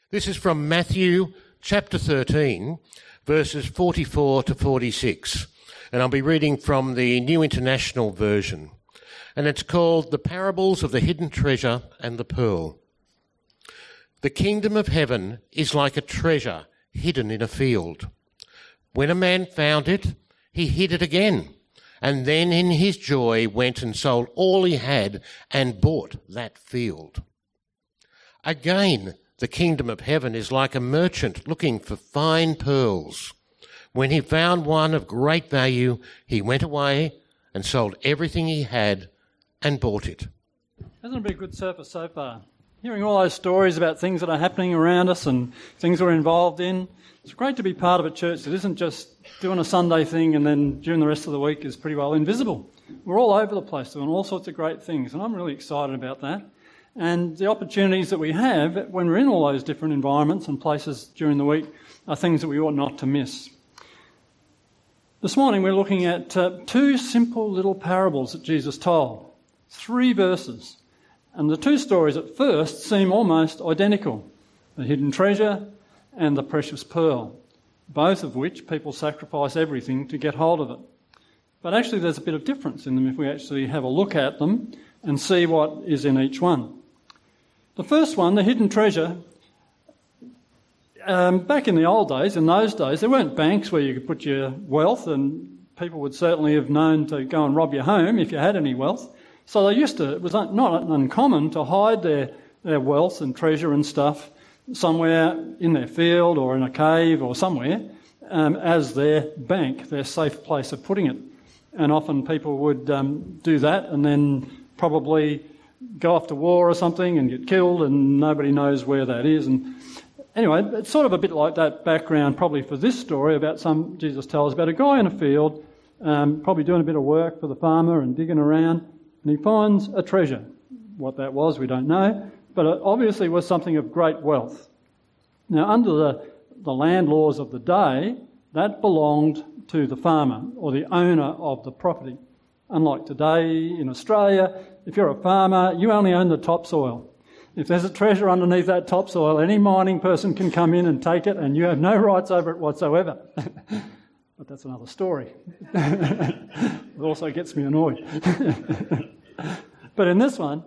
This is from Matthew chapter 13, verses 44 to 46. And I'll be reading from the New International Version. And it's called The Parables of the Hidden Treasure and the Pearl. The kingdom of heaven is like a treasure hidden in a field. When a man found it, he hid it again, and then in his joy went and sold all he had and bought that field. Again, the kingdom of heaven is like a merchant looking for fine pearls. When he found one of great value, he went away and sold everything he had and bought it. Hasn't it been a good surface so far? Hearing all those stories about things that are happening around us and things we're involved in. It's great to be part of a church that isn't just doing a Sunday thing and then during the rest of the week is pretty well invisible. We're all over the place doing all sorts of great things, and I'm really excited about that. And the opportunities that we have when we're in all those different environments and places during the week are things that we ought not to miss. This morning we're looking at two simple little parables that Jesus told. 3 verses. And the 2 stories at first seem almost identical. The hidden treasure and the precious pearl, both of which people sacrifice everything to get hold of it. But actually there's a bit of difference in them if we actually have a look at them and see what is in each one. The first one, the hidden treasure, back in the old days, in those days, there weren't banks where you could put your wealth, and people would certainly have known to go and rob your home if you had any wealth. So it was not uncommon to hide their wealth and treasure and stuff somewhere in their field or in a cave or somewhere as their bank, their safe place of putting it. And often people would do that and then probably go off to war or something and get killed, and nobody knows where that is. And anyway, it's sort of a bit like that background probably for this story about Jesus tells about a guy in a field, probably doing a bit of work for the farmer and digging around, and he finds a treasure. What that was, we don't know, but it obviously was something of great wealth. Now, under the land laws of the day, that belonged to the farmer or the owner of the property. Unlike today in Australia, if you're a farmer, you only own the topsoil. If there's a treasure underneath that topsoil, any mining person can come in and take it, and you have no rights over it whatsoever. But that's another story. It also gets me annoyed. But in this one,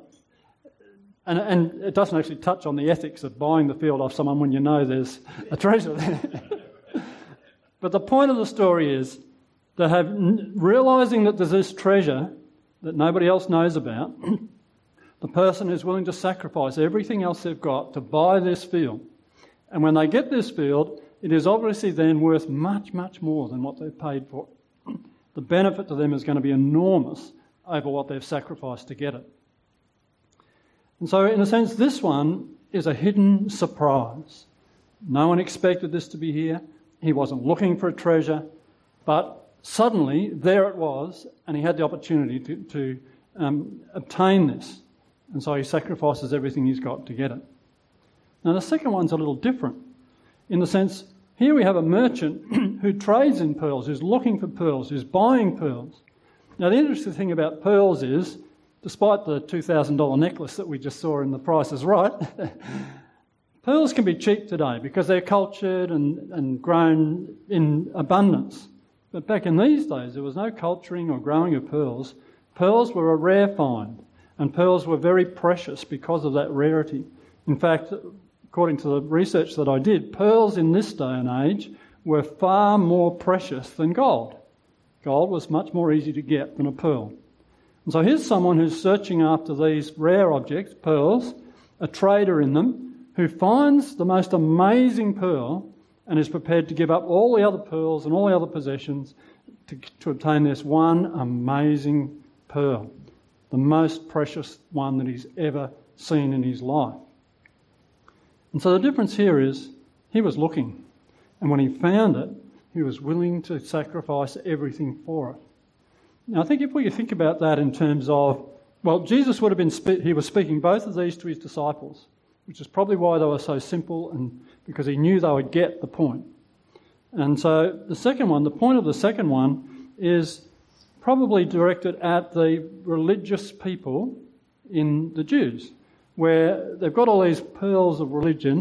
and it doesn't actually touch on the ethics of buying the field off someone when you know there's a treasure there. But the point of the story is that realising that there's this treasure that nobody else knows about, the person is willing to sacrifice everything else they've got to buy this field. And when they get this field, it is obviously then worth much, much more than what they've paid for it. The benefit to them is going to be enormous over what they've sacrificed to get it. And so, in a sense, this one is a hidden surprise. No one expected this to be here. He wasn't looking for a treasure, but suddenly there it was, and he had the opportunity to obtain this. And so he sacrifices everything he's got to get it. Now, the second one's a little different, in the sense, here we have a merchant who trades in pearls, who's looking for pearls, who's buying pearls. Now, the interesting thing about pearls is, despite the $2,000 necklace that we just saw in The Price is Right, pearls can be cheap today because they're cultured and grown in abundance. But back in these days, there was no culturing or growing of pearls. Pearls were a rare find, and pearls were very precious because of that rarity. In fact, according to the research that I did, pearls in this day and age were far more precious than gold. Gold was much more easy to get than a pearl. And so here's someone who's searching after these rare objects, pearls, a trader in them, who finds the most amazing pearl and is prepared to give up all the other pearls and all the other possessions to obtain this one amazing pearl, the most precious one that he's ever seen in his life. And so the difference here is he was looking, and when he found it, he was willing to sacrifice everything for it. Now, I think if we think about that in terms of, well, Jesus would have been, he was speaking both of these to his disciples, which is probably why they were so simple, and because he knew they would get the point. And so the second one, the point of the second one is probably directed at the religious people in the Jews, where they've got all these pearls of religion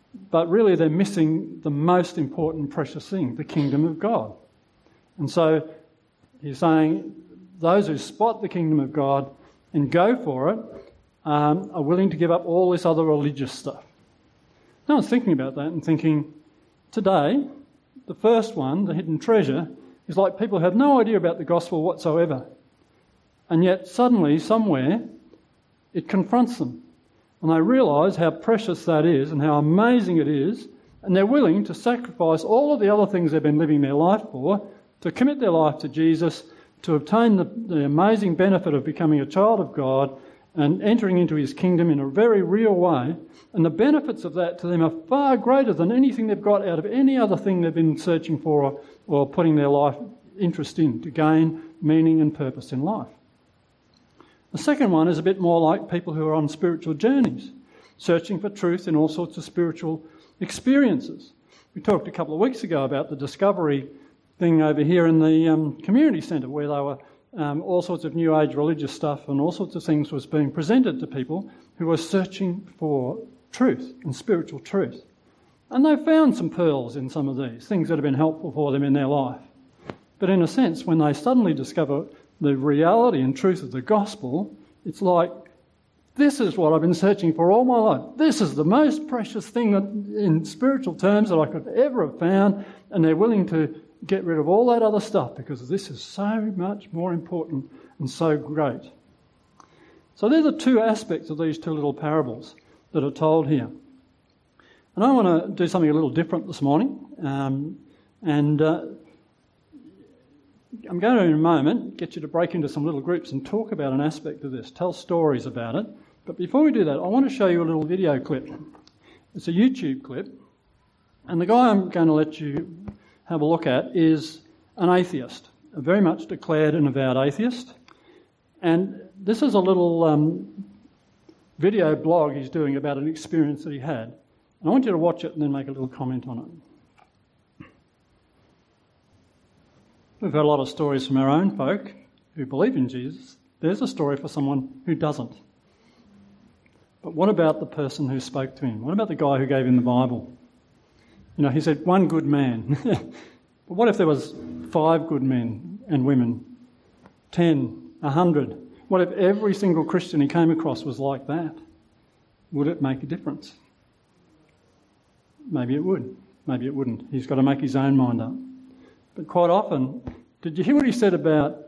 but really they're missing the most important precious thing, the kingdom of God. And so he's saying those who spot the kingdom of God and go for it are willing to give up all this other religious stuff. Now I was thinking about that and thinking, today, the first one, the hidden treasure, is like people who have no idea about the gospel whatsoever. And yet suddenly, somewhere, it confronts them. And they realise how precious that is and how amazing it is, and they're willing to sacrifice all of the other things they've been living their life for, to commit their life to Jesus, to obtain the amazing benefit of becoming a child of God and entering into his kingdom in a very real way. And the benefits of that to them are far greater than anything they've got out of any other thing they've been searching for or putting their life interest in to gain meaning and purpose in life. The second one is a bit more like people who are on spiritual journeys, searching for truth in all sorts of spiritual experiences. We talked a couple of weeks ago about the Discovery thing over here in the community centre, where they were all sorts of New Age religious stuff and all sorts of things was being presented to people who were searching for truth and spiritual truth. And they found some pearls in some of these, things that have been helpful for them in their life. But in a sense, when they suddenly discover the reality and truth of the gospel, it's like, this is what I've been searching for all my life. This is the most precious thing in spiritual terms that I could ever have found, and they're willing to get rid of all that other stuff because this is so much more important and so great. So there's the two aspects of these two little parables that are told here. And I want to do something a little different this morning. I'm going to, in a moment, get you to break into some little groups and talk about an aspect of this, tell stories about it. But before we do that, I want to show you a little video clip. It's a YouTube clip. And the guy I'm going to let you have a look at is an atheist, a very much declared and avowed atheist. And this is a little video blog he's doing about an experience that he had. And I want you to watch it and then make a little comment on it. We've heard a lot of stories from our own folk who believe in Jesus. There's a story for someone who doesn't. But what about the person who spoke to him? What about the guy who gave him the Bible? You know, he said, one good man. But what if there was 5 good men and women? 10, 100? What if every single Christian he came across was like that? Would it make a difference? Maybe it would. Maybe it wouldn't. He's got to make his own mind up. But quite often, did you hear what he said about,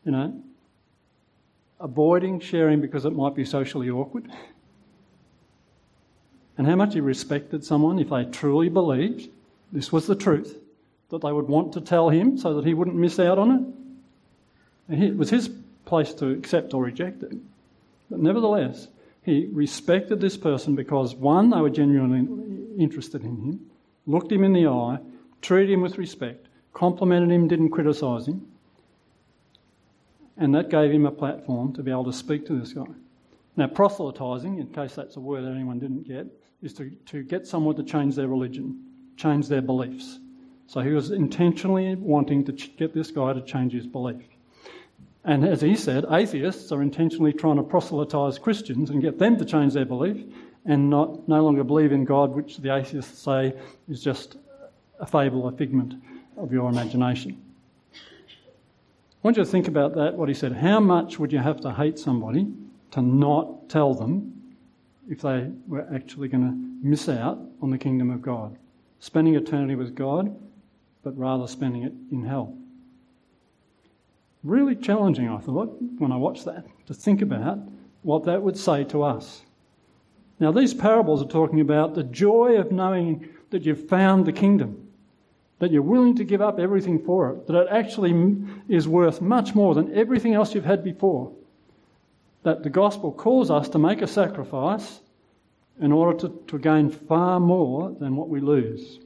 avoiding sharing because it might be socially awkward? And how much he respected someone if they truly believed this was the truth, that they would want to tell him so that he wouldn't miss out on it. And it was his place to accept or reject it. But nevertheless, he respected this person because, one, they were genuinely interested in him, looked him in the eye, treated him with respect, complimented him, didn't criticise him, and that gave him a platform to be able to speak to this guy. Now, proselytising, in case that's a word that anyone didn't get, is to get someone to change their religion, change their beliefs. So he was intentionally wanting to get this guy to change his belief. And as he said, atheists are intentionally trying to proselytise Christians and get them to change their belief and no longer believe in God, which the atheists say is just a fable, a figment of your imagination. I want you to think about that, what he said. How much would you have to hate somebody to not tell them if they were actually going to miss out on the kingdom of God? Spending eternity with God, but rather spending it in hell. Really challenging, I thought, when I watched that, to think about what that would say to us. Now, these parables are talking about the joy of knowing that you've found the kingdom, that you're willing to give up everything for it, that it actually is worth much more than everything else you've had before, that the gospel calls us to make a sacrifice in order to gain far more than what we lose.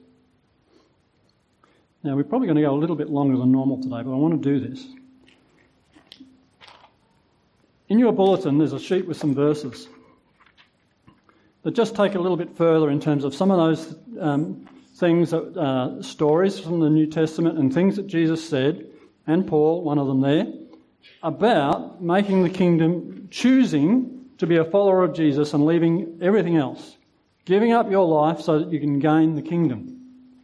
Now, we're probably going to go a little bit longer than normal today, but I want to do this. In your bulletin, there's a sheet with some verses that just take a little bit further in terms of some of those things, stories from the New Testament and things that Jesus said, and Paul, one of them there, about making the kingdom, choosing to be a follower of Jesus and leaving everything else, Giving up your life so that you can gain the kingdom.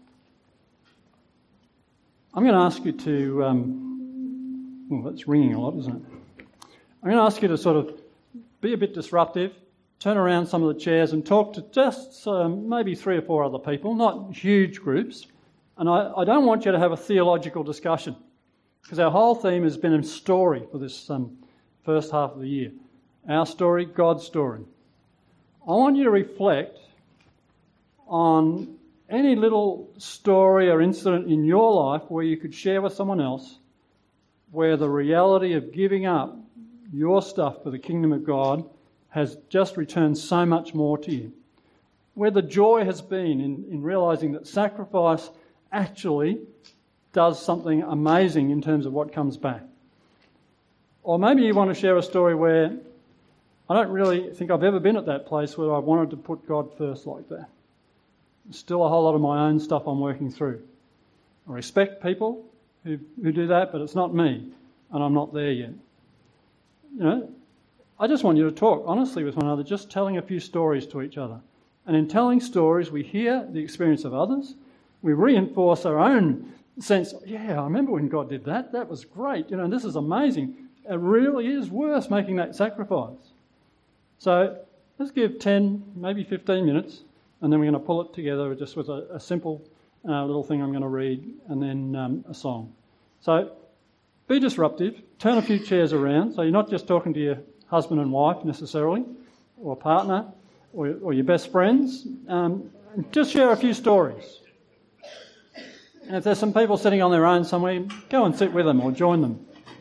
I'm going to ask you to... well, that's ringing a lot, isn't it? I'm going to ask you to sort of be a bit disruptive, turn around some of the chairs and talk to just maybe 3 or 4 other people, not huge groups. And I don't want you to have a theological discussion, because our whole theme has been a story for this first half of the year. Our story, God's story. I want you to reflect on any little story or incident in your life where you could share with someone else, where the reality of giving up your stuff for the kingdom of God has just returned so much more to you. Where the joy has been in realising that sacrifice actually does something amazing in terms of what comes back. Or maybe you want to share a story where I don't really think I've ever been at that place where I wanted to put God first like that. There's still a whole lot of my own stuff I'm working through. I respect people who do that, but it's not me, and I'm not there yet. You know, I just want you to talk honestly with one another, just telling a few stories to each other. And in telling stories, we hear the experience of others. We reinforce our own sense, yeah, I remember when God did that. That was great. You know, this is amazing. It really is worth making that sacrifice. So let's give 10, maybe 15 minutes, and then we're going to pull it together just with a simple little thing I'm going to read, and then a song. So be disruptive. Turn a few chairs around, so you're not just talking to your husband and wife necessarily, or partner, or your best friends. Just share a few stories. And if there's some people sitting on their own somewhere, go and sit with them or join them.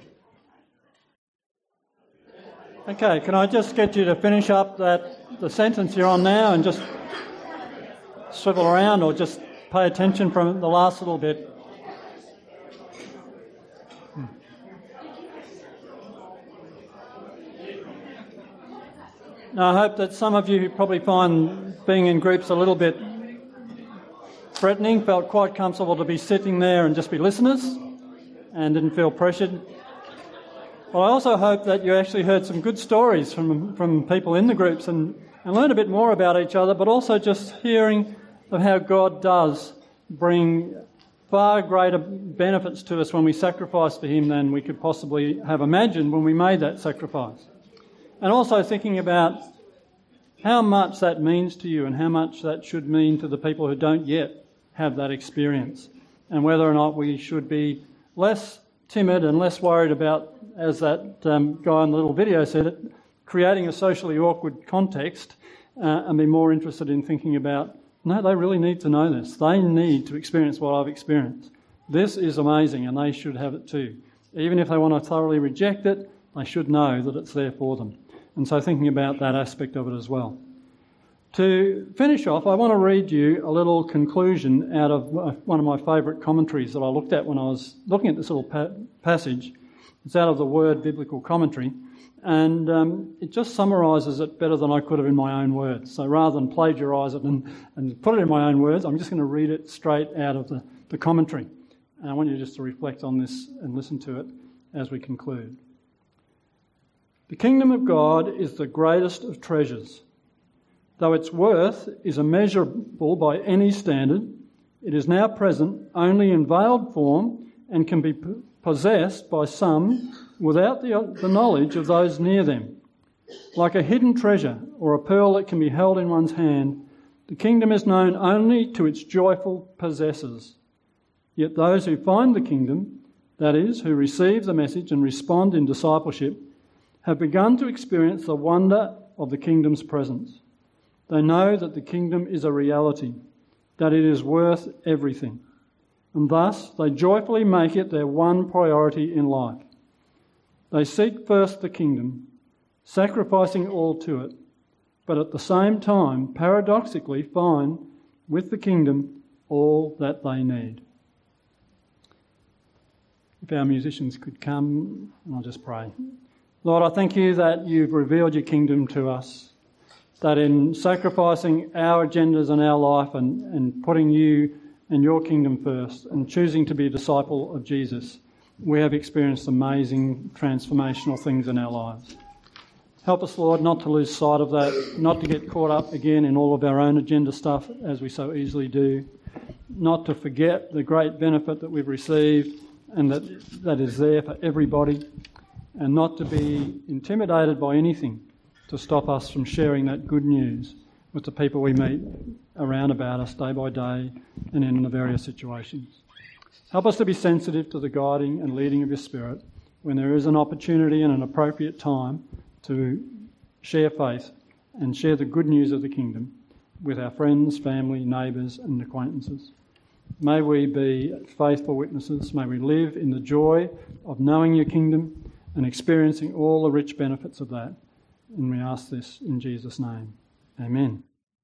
Okay, can I just get you to finish up the sentence you're on now and just swivel around, or just pay attention from the last little bit. Now, I hope that some of you who probably find being in groups a little bit threatening felt quite comfortable to be sitting there and just be listeners and didn't feel pressured. Well, I also hope that you actually heard some good stories from people in the groups and learned a bit more about each other, but also just hearing of how God does bring far greater benefits to us when we sacrifice for Him than we could possibly have imagined when we made that sacrifice. And also thinking about how much that means to you and how much that should mean to the people who don't yet have that experience, and whether or not we should be less timid and less worried about, as that guy in the little video said it, creating a socially awkward context, and be more interested in thinking about, no, they really need to know this. They need to experience what I've experienced. This is amazing and they should have it too. Even if they want to thoroughly reject it, they should know that it's there for them. And so thinking about that aspect of it as well. To finish off, I want to read you a little conclusion out of one of my favourite commentaries that I looked at when I was looking at this little passage. It's out of the Word Biblical Commentary, and it just summarises it better than I could have in my own words. So rather than plagiarise it and put it in my own words, I'm just going to read it straight out of the commentary. And I want you just to reflect on this and listen to it as we conclude. The kingdom of God is the greatest of treasures. Though its worth is immeasurable by any standard, it is now present only in veiled form and can be possessed by some without the knowledge of those near them. Like a hidden treasure or a pearl that can be held in one's hand, the kingdom is known only to its joyful possessors. Yet those who find the kingdom, that is, who receive the message and respond in discipleship, have begun to experience the wonder of the kingdom's presence. They know that the kingdom is a reality, that it is worth everything, and thus they joyfully make it their one priority in life. They seek first the kingdom, sacrificing all to it, but at the same time, paradoxically, find with the kingdom all that they need. If our musicians could come, I'll just pray. Lord, I thank you that you've revealed your kingdom to us, that in sacrificing our agendas and our life and putting you and your kingdom first and choosing to be a disciple of Jesus, we have experienced amazing transformational things in our lives. Help us, Lord, not to lose sight of that, not to get caught up again in all of our own agenda stuff, as we so easily do, not to forget the great benefit that we've received and that is there for everybody, and not to be intimidated by anything to stop us from sharing that good news with the people we meet around about us day by day and in the various situations. Help us to be sensitive to the guiding and leading of your Spirit when there is an opportunity and an appropriate time to share faith and share the good news of the kingdom with our friends, family, neighbours and acquaintances. May we be faithful witnesses. May we live in the joy of knowing your kingdom and experiencing all the rich benefits of that. And we ask this in Jesus' name. Amen.